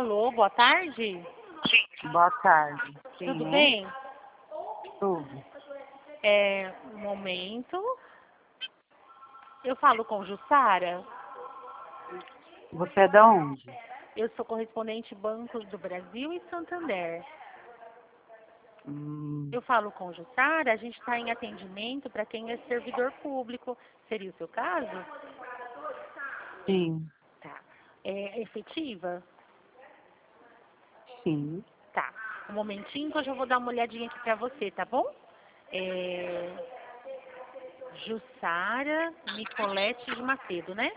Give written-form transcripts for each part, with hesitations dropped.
Alô, boa tarde. Boa tarde. Tudo bem? Tudo. Um momento. Eu falo com Jussara. Você é da onde? Eu sou correspondente Bancos do Brasil e Santander. Eu falo com Jussara, a gente está em atendimento para quem é servidor público. Seria o seu caso? Sim. Tá. É efetiva? Sim. Tá. Um momentinho que eu já vou dar uma olhadinha aqui para você, tá bom? Jussara Nicolete de Macedo, né?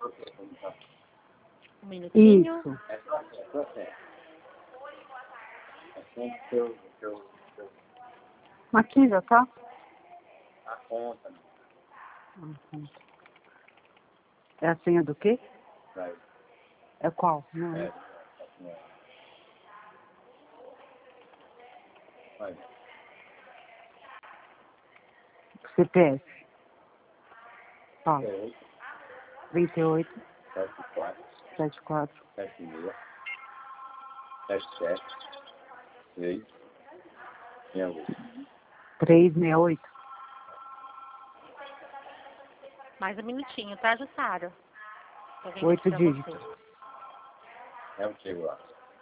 Um minutinho. Isso. Aqui já tá? A conta, É a senha do quê? vai. É qual? Não. Vai. CPF. Fala. 38, 74, 74, 76, 77, 6, 68. 368. Mais um minutinho, tá, Jussara? Tô vendo 8 aqui pra dígitos. você. É o que lá?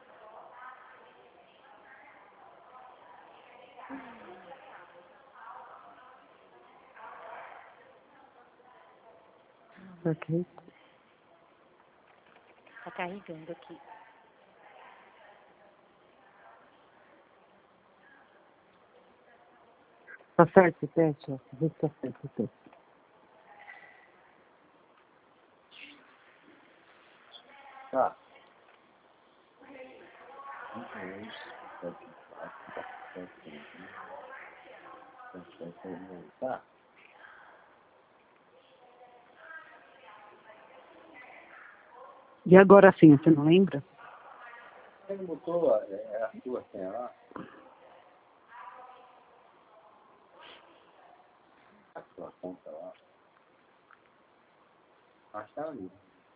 Ok. Tá carregando aqui. Tá certo, CPF? Ó. Vê se tá certo, CPF. Tá. 22, 74, 75, 76, tá? E agora sim, você não lembra? Você não botou a sua senha lá? A sua conta lá? Acho que tá ali.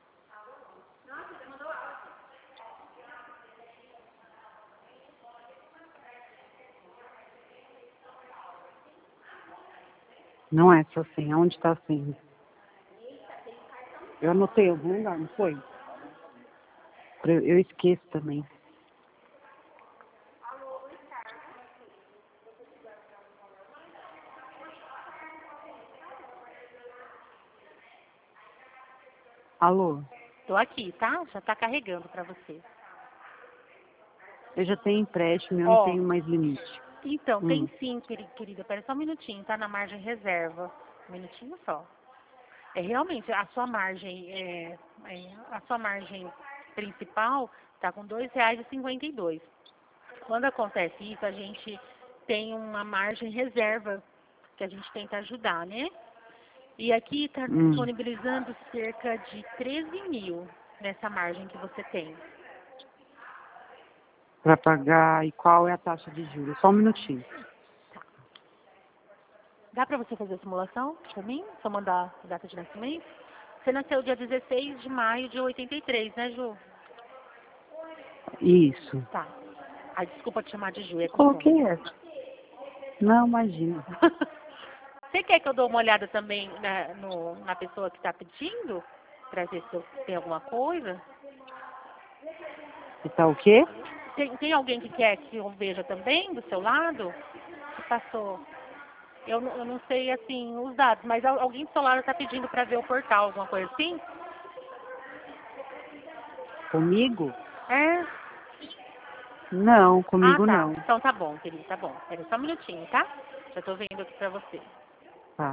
Não é essa senha. Onde tá a senha? Eu anotei em algum lugar, não foi? Eu esqueço também. Alô? Tô aqui, tá? Já tá carregando pra você. Eu já tenho empréstimo, eu não Ó, tenho mais limite. então, tem sim, querida. Pera só um minutinho, tá na margem reserva. Um minutinho só. Realmente, a sua margem principal tá com R$ 2,52. Quando acontece isso, a gente tem uma margem reserva que a gente tenta ajudar, né? E aqui está disponibilizando cerca de 13 mil nessa margem que você tem. Para pagar, e qual é a taxa de juros? Só um minutinho. Dá para você fazer a simulação para mim? Só mandar a data de nascimento? Você nasceu dia 16 de maio de 83, né, Ju? Isso. Tá. Ai, desculpa te chamar de Ju, é Coloquei costume. essa. Não, imagina. Você quer que eu dou uma olhada também na pessoa que está pedindo? Para ver se tem alguma coisa? E tá o quê? Tem alguém que quer que eu veja também do seu lado? Que passou? Eu não sei, assim, os dados, mas alguém do seu lado está pedindo para ver o portal, alguma coisa assim? Comigo? É? Não, comigo Tá. não. Então tá bom, querido, tá bom. Espera só um minutinho, tá? Já tô vendo aqui pra você. Tá.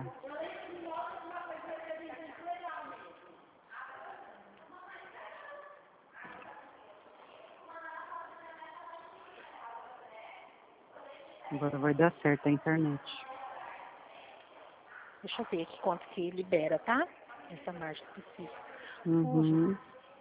Agora vai dar certo a internet. Deixa eu ver aqui quanto que libera, tá? Essa margem específica. Uhum.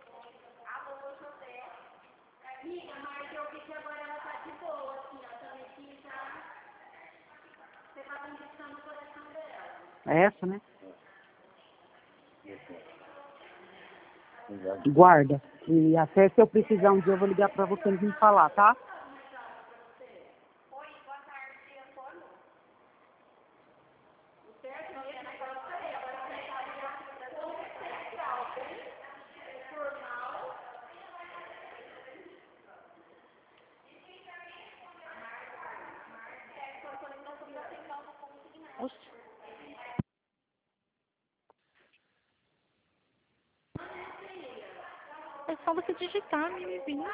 É essa, né? Guarda. E até se eu precisar um dia, eu vou ligar para você vir falar, tá? Oxe. É só você digitar 1020.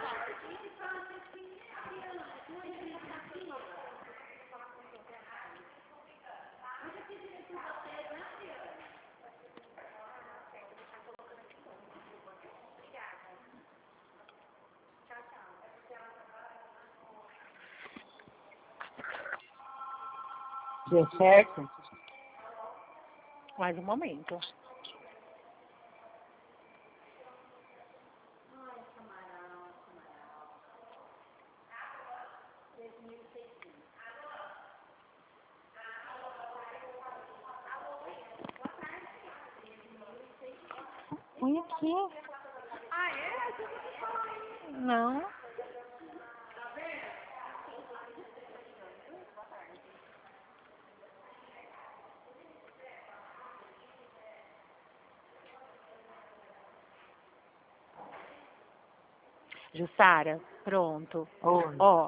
Deu certo? Mais um momento. Põe aqui. Não. Jussara, pronto. Oi. Ó,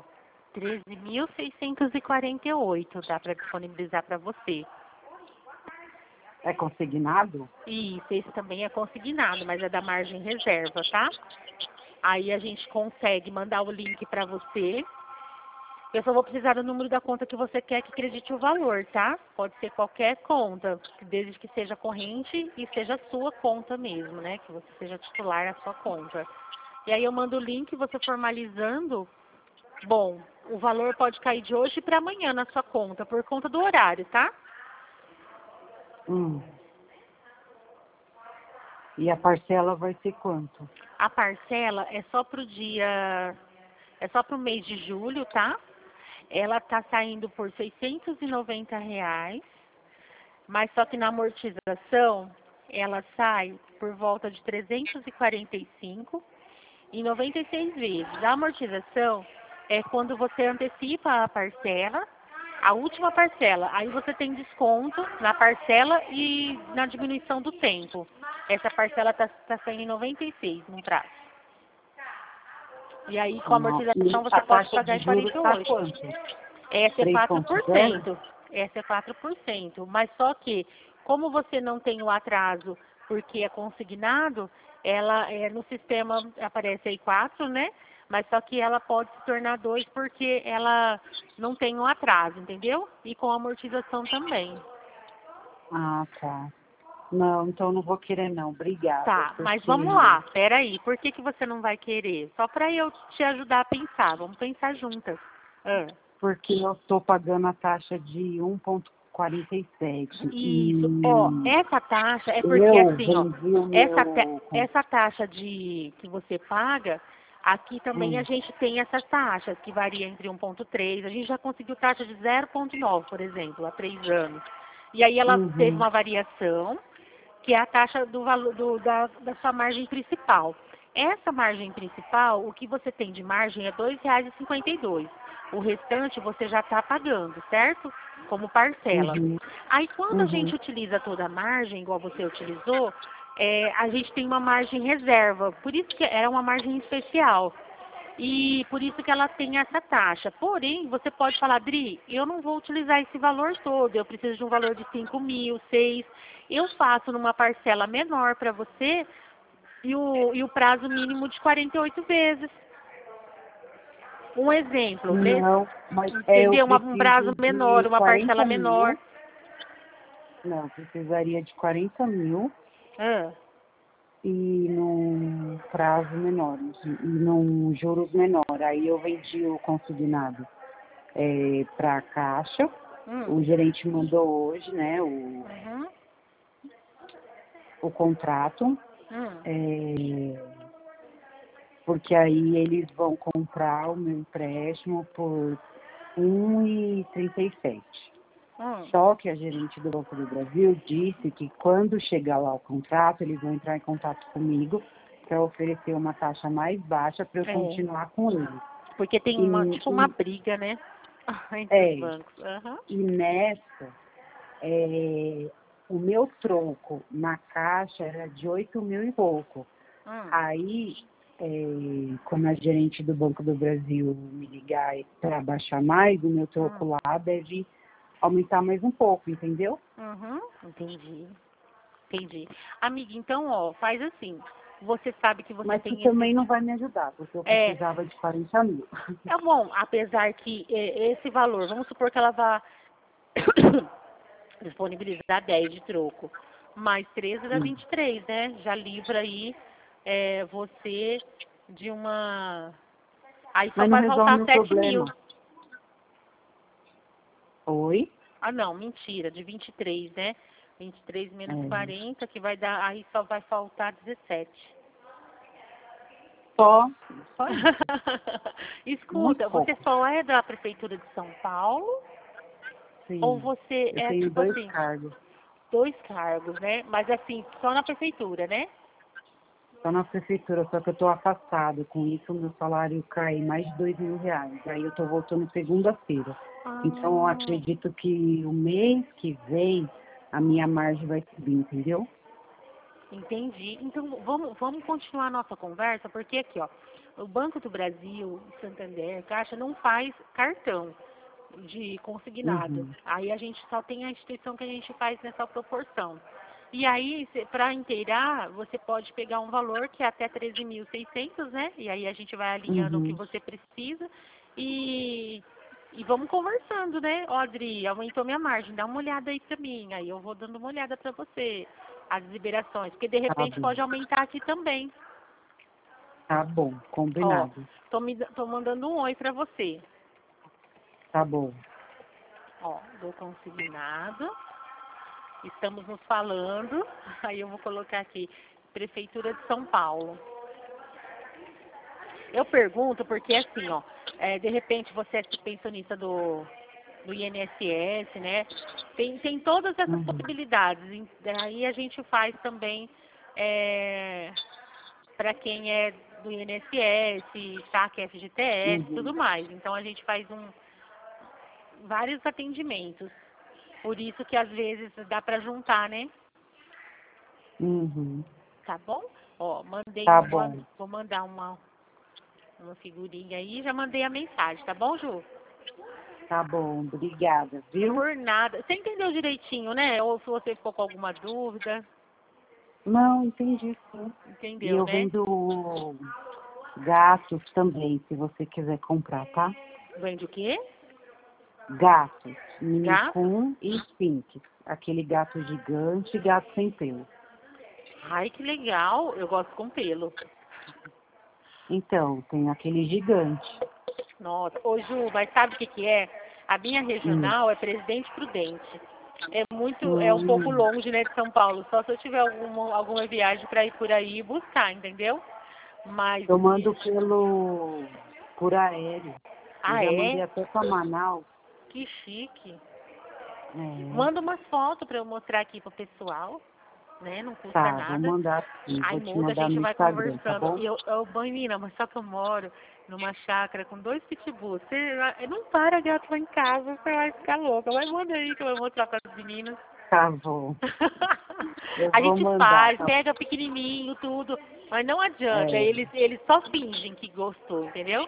13.648 dá para disponibilizar para você. É consignado? Isso, esse também é consignado, mas é da margem reserva, tá? Aí a gente consegue mandar o link para você. Eu só vou precisar do número da conta que você quer que acredite o valor, tá? Pode ser qualquer conta, desde que seja corrente e seja sua conta mesmo, né? Que você seja titular na sua conta. E aí eu mando o link, você formalizando. Bom, o valor pode cair de hoje para amanhã na sua conta, por conta do horário, tá? E a parcela vai ser quanto? A parcela é só pro dia, é só pro mês de julho, tá? Ela tá saindo por R$ 690, mas só que na amortização ela sai por volta de 345 em 96 vezes. A amortização é quando você antecipa a parcela, a última parcela. Aí você tem desconto na parcela e na diminuição do tempo. Essa parcela tá saindo em 96 no prazo. E aí com a amortização você pode pagar em juros tá 48. quanto? Essa é 3,0? 4%. Essa é 4%. Mas só que, como você não tem o atraso porque é consignado, ela no sistema aparece aí 4, né? Mas só que ela pode se tornar 2 porque ela não tem o atraso, entendeu? E com a amortização também. Ah, tá. Não, então não vou querer não. Obrigada. Tá, mas porque- vamos lá. Peraí, por que você não vai querer? Só para eu te ajudar a pensar. Vamos pensar juntas. Porque eu estou pagando a taxa de 1,47. Isso. Ó, essa taxa é porque eu assim, ó, vendi o meu... essa taxa de que você paga, aqui também a gente tem essas taxas que varia entre 1,3. A gente já conseguiu taxa de 0,9, por exemplo, há 3 anos. E aí ela teve uma variação, que é a taxa do valor da sua margem principal. Essa margem principal, o que você tem de margem é R$ 2,52. O restante você já está pagando, certo? Como parcela. Aí quando a gente utiliza toda a margem, igual você utilizou, a gente tem uma margem reserva. Por isso que é uma margem especial. E por isso que ela tem essa taxa. Porém, você pode falar, Dri, eu não vou utilizar esse valor todo, eu preciso de um valor de 5.000, 6. Eu faço numa parcela menor para você e o prazo mínimo de 48 vezes. Um exemplo, Não, mas entendeu? eu Um prazo preciso menor, de uma 40 parcela mil. menor. Não, eu precisaria de 40 mil Ah, e num prazo menor, e num juros menor. Aí eu vendi o consignado para a Caixa. O gerente mandou hoje, né, o contrato. Porque aí eles vão comprar o meu empréstimo por 1,37. Só que a gerente do Banco do Brasil disse que quando chegar lá o contrato, eles vão entrar em contato comigo quer oferecer uma taxa mais baixa para eu continuar com ele. Porque tem uma briga, né? Entre os bancos. Uhum. E nessa, o meu troco na Caixa era de 8 mil e pouco. Aí, quando a gerente do Banco do Brasil me ligar para baixar mais, o meu troco lá deve aumentar mais um pouco, entendeu? Uhum, entendi. Amiga, então, ó, faz assim. Você sabe que você Mas tem... Mas também não vai me ajudar, porque eu precisava de 40 mil. É bom, apesar que esse valor, vamos supor que ela vá disponibilizar 10 de troco, mais 13 dá 23, né? Já livra aí você de uma... Aí só Mas não vai faltar resolve o 7 problema. mil. Oi? Ah, não, mentira, de 23, né? 23 menos 40, que vai dar, aí só vai faltar 17. Só Escuta, você só é da Prefeitura de São Paulo? Sim. Ou você Eu tenho tipo 2 assim, cargos. 2 cargos, né? Mas assim, só na Prefeitura, né? Só na Prefeitura, só que eu tô afastado. Com isso, o meu salário cai mais de 2 mil reais. Aí eu tô voltando segunda-feira. Então, eu acredito que o mês que vem, a minha margem vai subir, entendeu? Entendi. Então, vamos continuar a nossa conversa, porque aqui, ó, o Banco do Brasil, Santander, Caixa, não faz cartão de consignado. Aí a gente só tem a instituição que a gente faz nessa proporção. E aí, para inteirar, você pode pegar um valor que é até 13.600, né? E aí a gente vai alinhando o que você precisa e vamos conversando, né? Ó, Adri, aumentou minha margem, dá uma olhada aí pra mim. Aí eu vou dando uma olhada pra você, as liberações, porque de repente pode aumentar aqui também. Tá bom, combinado. Ó, tô mandando um oi pra você. Tá bom. Ó, do consignado. Estamos nos falando. Aí eu vou colocar aqui, Prefeitura de São Paulo. Eu pergunto porque assim, ó, de repente você é pensionista do INSS, né? Tem todas essas possibilidades. Aí a gente faz também para quem é do INSS, SAC, FGTS, tudo mais. Então a gente faz vários atendimentos. Por isso que às vezes dá para juntar, né? Tá bom? Ó, mandei vou mandar uma figurinha aí, já mandei a mensagem, tá bom, Ju? Tá bom, obrigada, viu? Por nada. Você entendeu direitinho, né? Ou se você ficou com alguma dúvida? Não, entendi sim. Entendeu, E eu né? vendo gatos também, se você quiser comprar, tá? Vende o quê? Gatos, minicum e sphinx. Aquele gato gigante e gato sem pelo. Ai, que legal. Eu gosto com pelo. Então, tem aquele gigante. Nossa. Ô, Ju, mas sabe o que que é? A minha regional é Presidente Prudente. É um pouco longe, né, de São Paulo. Só se eu tiver alguma viagem para ir por aí e buscar, entendeu? Mas eu mando por aéreo. Ah, eu já mandei até para Manaus. Que chique. Manda umas fotos para eu mostrar aqui pro pessoal, né? Não custa nada. Vou mandar sim. Ai, Vou te muda, a mandar gente no vai Instagram, conversando. tá bom? E eu menina, mas só que eu moro numa chácara com 2 pitbulls. Você não para, gato, lá em casa, você vai ficar louca. Mas manda aí que eu vou mostrar para as meninas. Tá bom. A gente faz, pega pequenininho, tudo. Mas não adianta, eles só fingem que gostou, entendeu?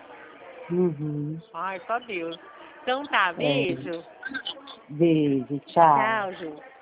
Ai, só Deus. Então tá, beijo. Beijo, tchau. Tchau, Ju.